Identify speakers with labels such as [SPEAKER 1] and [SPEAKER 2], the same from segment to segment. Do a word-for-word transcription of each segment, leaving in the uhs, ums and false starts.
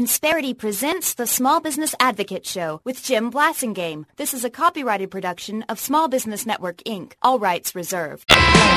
[SPEAKER 1] Insperity presents the Small Business Advocate Show with Jim Blasingame. This is a copyrighted production of Small Business Network, Incorporated. All rights reserved.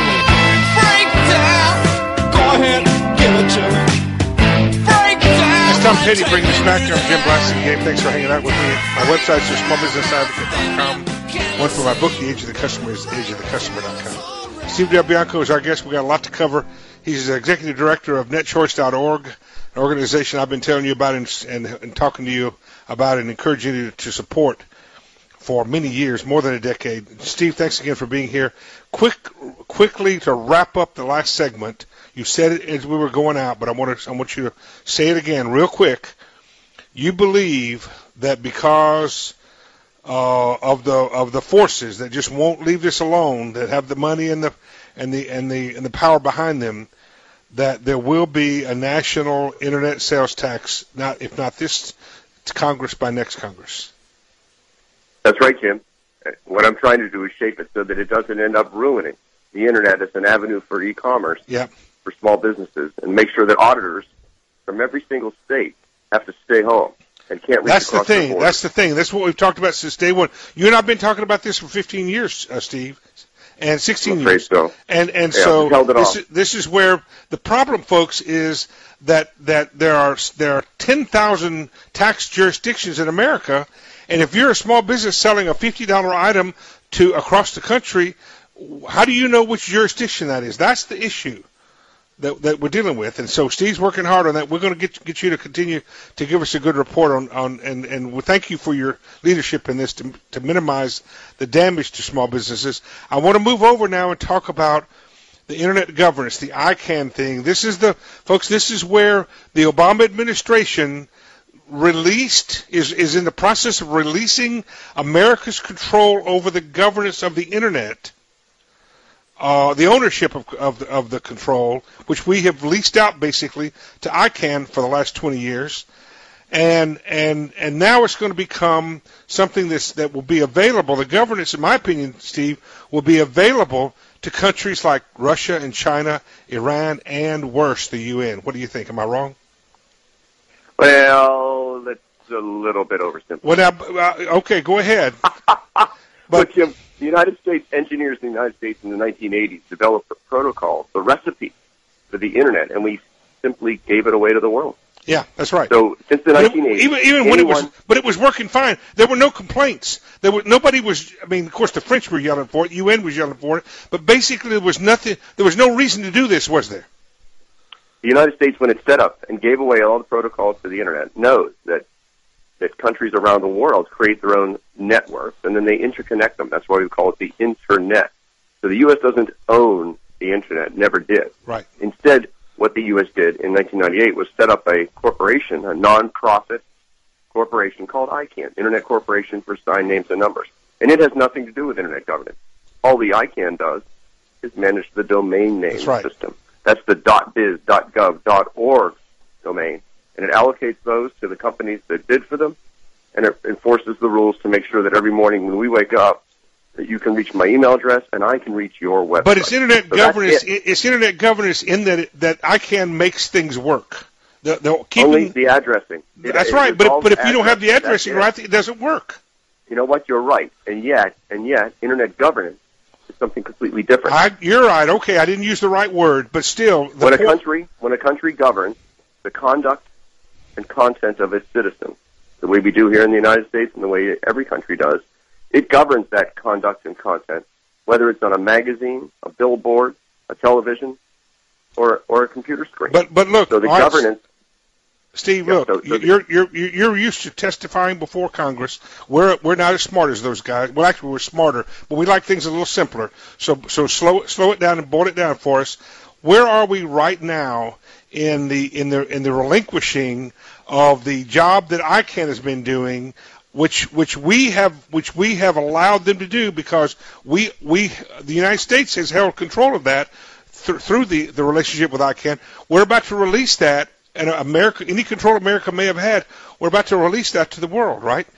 [SPEAKER 2] Breakdown. Go ahead, give it to me. Breakdown.
[SPEAKER 3] It's Tom Petty bringing us back. I'm Jim Blasingame. Thanks for hanging out with me. My website is small business advocate dot com. One for my book, The Age of the Customer, is age of the customer dot com. Steve Del Bianco is our guest. We got a lot to cover. He's the executive director of net choice dot org, an organization I've been telling you about and, and, and talking to you about and encouraging you to support for many years, more than a decade. Steve, thanks again for being here. Quick, quickly to wrap up the last segment. You said it as we were going out, but I want to, I want you to say it again real quick. You believe that because uh, of the of the forces that just won't leave this alone, that have the money and the and the and the and the power behind them, that there will be a national internet sales tax, not if not this Congress, by next Congress.
[SPEAKER 4] That's right, Jim. What I'm trying to do is shape it so that it doesn't end up ruining the internet as an avenue for e-commerce,
[SPEAKER 3] yep, for
[SPEAKER 4] small businesses, and make sure that auditors from every single state have to stay home and can't reach
[SPEAKER 3] That's the
[SPEAKER 4] across
[SPEAKER 3] thing.
[SPEAKER 4] the
[SPEAKER 3] That's the thing. That's what we've talked about since day one. You and I have been talking about this for fifteen years, uh, Steve, and sixteen
[SPEAKER 4] I'm afraid
[SPEAKER 3] years.
[SPEAKER 4] So.
[SPEAKER 3] And and
[SPEAKER 4] yeah,
[SPEAKER 3] so
[SPEAKER 4] held it
[SPEAKER 3] this
[SPEAKER 4] off.
[SPEAKER 3] is, this is where the problem, folks, is that that there are there are ten thousand tax jurisdictions in America, and if you're a small business selling a fifty dollar item to across the country, how do you know which jurisdiction that is? That's the issue that that we're dealing with. And so Steve's working hard on that. We're going to get get you to continue to give us a good report on, on and, and we thank you for your leadership in this to, to minimize the damage to small businesses. I want to move over now and talk about the internet governance, the I CANN thing. This is the, folks, this is where the Obama administration released, is, is in the process of releasing America's control over the governance of the internet. Uh, the ownership of, of, the, of the control, which we have leased out basically to I CANN for the last twenty years, and and and now it's going to become something that's, that will be available. The governance, in my opinion, Steve, will be available to countries like Russia and China, Iran, and worse, the U N. What do you think? Am I wrong?
[SPEAKER 4] Well, that's a little bit oversimplified.
[SPEAKER 3] Well, now, uh, okay, go ahead.
[SPEAKER 4] but,
[SPEAKER 3] but
[SPEAKER 4] Jim, the United States engineers in the United States in the nineteen eighties developed a protocol, the recipe for the internet, and we simply gave it away to the world.
[SPEAKER 3] Yeah, that's right.
[SPEAKER 4] So since the nineteen eighties,
[SPEAKER 3] even even
[SPEAKER 4] anyone,
[SPEAKER 3] when it was, but it was working fine. There were no complaints. There were nobody was. I mean, of course, the French were yelling for it. U N was yelling for it. But basically, there was nothing. There was no reason to do this, was there?
[SPEAKER 4] The United States, when it set up and gave away all the protocols to the internet, knows that that countries around the world create their own networks, and then they interconnect them. That's why we call it the Internet. So the U S doesn't own the Internet, never did.
[SPEAKER 3] Right.
[SPEAKER 4] Instead, what the U S did in nineteen ninety-eight was set up a corporation, a non-profit corporation called I CANN, Internet Corporation for Signed Names and Numbers. And it has nothing to do with Internet governance. All the I CANN does is manage the domain name
[SPEAKER 3] That's right.
[SPEAKER 4] system. That's the .biz, .gov, .org domain. And it allocates those to the companies that bid for them, and it enforces the rules to make sure that every morning when we wake up, that you can reach my email address and I can reach your website.
[SPEAKER 3] But it's internet
[SPEAKER 4] so
[SPEAKER 3] governance.
[SPEAKER 4] It.
[SPEAKER 3] It's internet governance in that it, that I CANN makes things work. The, the, keeping,
[SPEAKER 4] Only the addressing. It,
[SPEAKER 3] that's
[SPEAKER 4] it
[SPEAKER 3] right. But but if you don't have the
[SPEAKER 4] addressing,
[SPEAKER 3] addressing right, it doesn't work.
[SPEAKER 4] You know what? You're right. And yet, and yet, internet governance is something completely different.
[SPEAKER 3] I, you're right. Okay, I didn't use the right word, but still, the
[SPEAKER 4] when a
[SPEAKER 3] point,
[SPEAKER 4] country when a country governs the conduct and content of its citizens, the way we do here in the United States and the way every country does, it governs that conduct and content, whether it's on a magazine, a billboard, a television, or or a computer screen.
[SPEAKER 3] But but look,
[SPEAKER 4] so the
[SPEAKER 3] right,
[SPEAKER 4] governance.
[SPEAKER 3] Steve,
[SPEAKER 4] yeah,
[SPEAKER 3] look,
[SPEAKER 4] so, so
[SPEAKER 3] you're you're you're used to testifying before Congress. We're we're not as smart as those guys. Well, actually, we're smarter, but we like things a little simpler. So so slow slow it down and boil it down for us. Where are we right now in the in the in the relinquishing of the job that I CANN has been doing, which which we have which we have allowed them to do because we we the United States has held control of that th- through the, the relationship with I CANN. We're about to release that, and America, any control America may have had, we're about to release that to the world, right?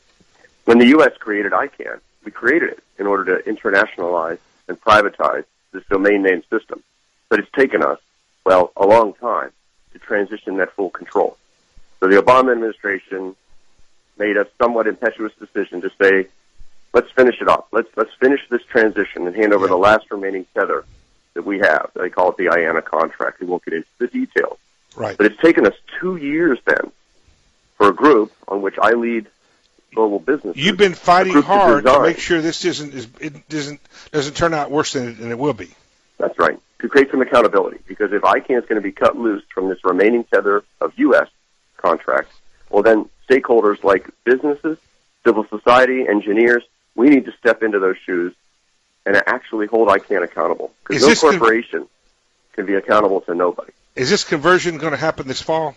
[SPEAKER 4] When the U S created I CANN, we created it in order to internationalize and privatize this domain name system. But it's taken us, well, a long time to transition that full control. So the Obama administration made a somewhat impetuous decision to say, let's finish it off. Let's let's finish this transition and hand over the last remaining tether that we have. They call it the I A N A contract. We won't get into the details.
[SPEAKER 3] Right.
[SPEAKER 4] But it's taken us two years then for a group on which I lead global business.
[SPEAKER 3] You've been fighting hard to make sure this isn't is, it doesn't doesn't turn out worse than it, than it will be.
[SPEAKER 4] That's right. To create some accountability, because if I C A N is going to be cut loose from this remaining tether of U S contracts, well then stakeholders like businesses, civil society, engineers, we need to step into those shoes and actually hold I C A N accountable. Because no corporation con- can be accountable to nobody. Is
[SPEAKER 3] this conversion going to happen this fall?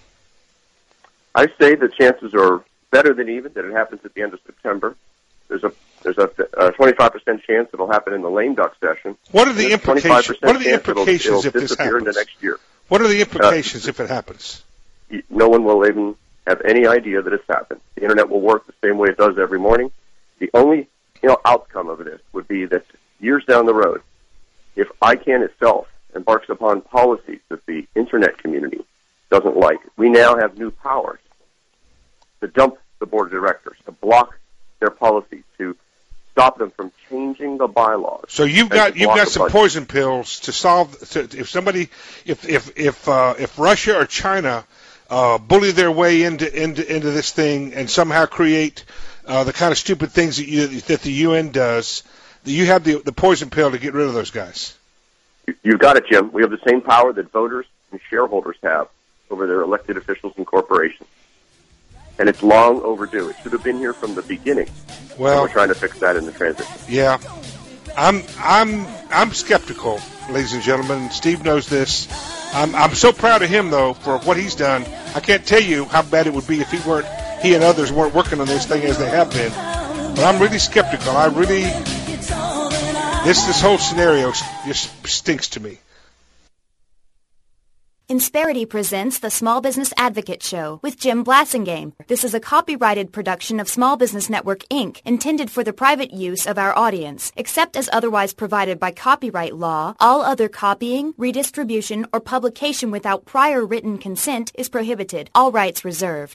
[SPEAKER 4] I say the chances are better than even that it happens at the end of September. There's a there's a, a twenty-five percent chance it'll happen in the lame duck session.
[SPEAKER 3] What are the implications? What are the implications
[SPEAKER 4] it'll, it'll
[SPEAKER 3] if this happens?
[SPEAKER 4] In the next year.
[SPEAKER 3] What are the implications uh, if it happens?
[SPEAKER 4] No one will even have any idea that it's happened. The internet will work the same way it does every morning. The only you know outcome of this would be that years down the road, if I C A N itself embarks upon policies that the internet community doesn't like, we now have new powers to dump the board of directors, to block their policies, to stop them from changing the bylaws.
[SPEAKER 3] So you've got you've got some poison pills to solve. To, if somebody, if if if uh, if Russia or China uh, bully their way into into into this thing and somehow create uh, the kind of stupid things that you, that the U N does, you have the the poison pill to get rid of those guys.
[SPEAKER 4] You've got it, Jim. We have the same power that voters and shareholders have over their elected officials and corporations. And it's long overdue. It should have been here from the beginning.
[SPEAKER 3] Well,
[SPEAKER 4] and we're trying to fix that in the transition.
[SPEAKER 3] Yeah. I'm I'm I'm skeptical, ladies and gentlemen. Steve knows this. I'm I'm so proud of him though for what he's done. I can't tell you how bad it would be if he weren't he and others weren't working on this thing as they have been. But I'm really skeptical. I really This this whole scenario just stinks to me.
[SPEAKER 1] Insperity presents the Small Business Advocate Show with Jim Blasingame. This is a copyrighted production of Small Business Network, Incorporated, intended for the private use of our audience. Except as otherwise provided by copyright law, all other copying, redistribution, or publication without prior written consent is prohibited. All rights reserved.